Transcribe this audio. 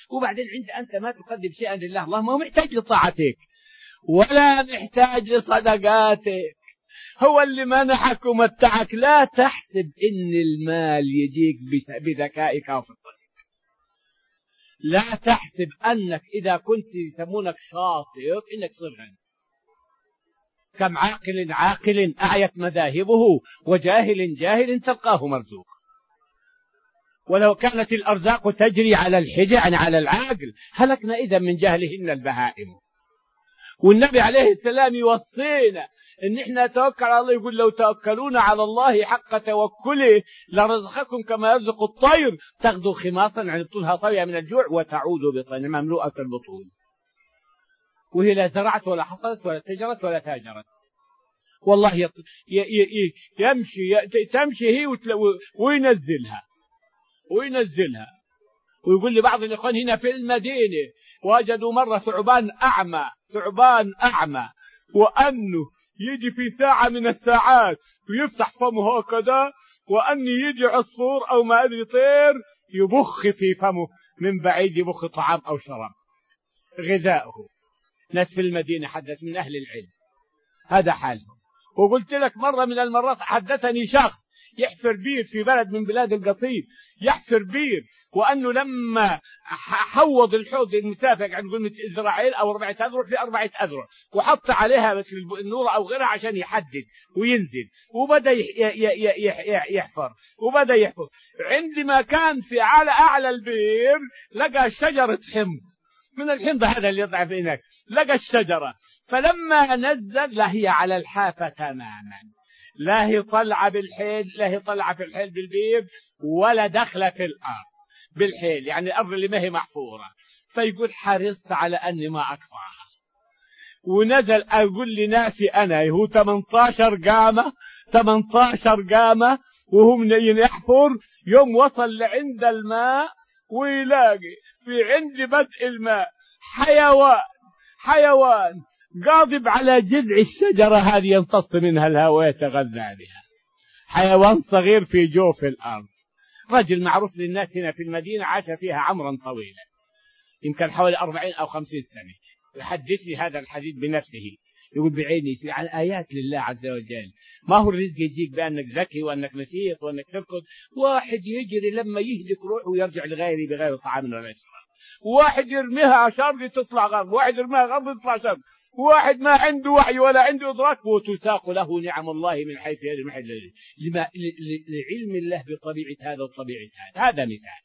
وبعدين أنت ما تقدم شيئا لله، الله ما هو محتاج لطاعتك ولا محتاج لصدقاتك، هو اللي منحك ومتعك. لا تحسب إن المال يجيك بذكائك وفطرتك، لا تحسب أنك إذا كنت يسمونك شاطر إنك تصير غني. كم عاقل أعيت مذاهبه وجاهل جاهل تلقاه مرزوق. ولو كانت الأرزاق تجري على الحجة يعني على العاقل هلكنا إذا من جهلهن البهائم. والنبي عليه السلام يوصينا إن إحنا نتوكل على الله، يقول لو توكلون على الله حق توكله لرزقكم كما يرزق الطير تغدو خماصا يعني طولها طوية من الجوع وتعود بطن مملوءة البطون، وهي لا زرعت ولا حصلت ولا تجرت ولا تاجرت. والله تمشي هي وينزلها. ويقول لي بعض الإخوان هنا في المدينة وجدوا مرة ثعبان أعمى وأنه يجي في ساعة من الساعات ويفتح فمه هكذا، وأنه يجي عصفور أو ما أدري طير يبخ في فمه من بعيد، يبخ طعام أو شراب غذاؤه. ناس في المدينة حدث من أهل العلم هذا حالهم. وقلت لك مرة من المرات حدثني شخص يحفر بير في بلد من بلاد القصيم، يحفر بير، وأنه لما حوض الحوض المسافة يعني نقول ذراعين أو 4 أذرع في 4 أذرع، وحط عليها مثل النور أو غيرها عشان يحدد وينزل، وبدأ يحفر. عندما كان في أعلى البير لقى شجرة حمض، من الحمض هذا اللي يطلع في هناك، لقى الشجرة. فلما نزل لا هي على الحافة تماما، لا هي طلع في الحيل بالبير ولا دخل في الأرض بالحيل، يعني الأرض اللي ما هي محفورة. فيقول حرصت على أني ما أقطعها، ونزل أقول لناسي أنا هو 18 قامة وهم يحفر. يوم وصل لعند الماء ويلاقي في عند بدء الماء حيوان قاضب على جذع الشجرة هذه يمتص منها الهواء يتغذى عليها، حيوان صغير في جوف الأرض. رجل معروف للناس هنا في المدينة عاش فيها عمرا طويلا، يمكن حوالي 40 أو 50 سنة، يحدث لي هذا الحديث بنفسه. يقول بعيني عن آيات لله عز وجل. ما هو الرزق يجيك بأنك ذكي وأنك نشيط وأنك تركض. واحد يجري لما يهلك روحه ويرجع لغيره بغير طعام ولا شراب، واحد يرميها شرق تطلع غرب، واحد يرميها غرب تطلع شرق، واحد ما عنده وعي ولا عنده إدراك وتساق له نعم الله من حيث يد المحل لعلم الله بطبيعة هذا وطبيعة هذا. هذا مثال.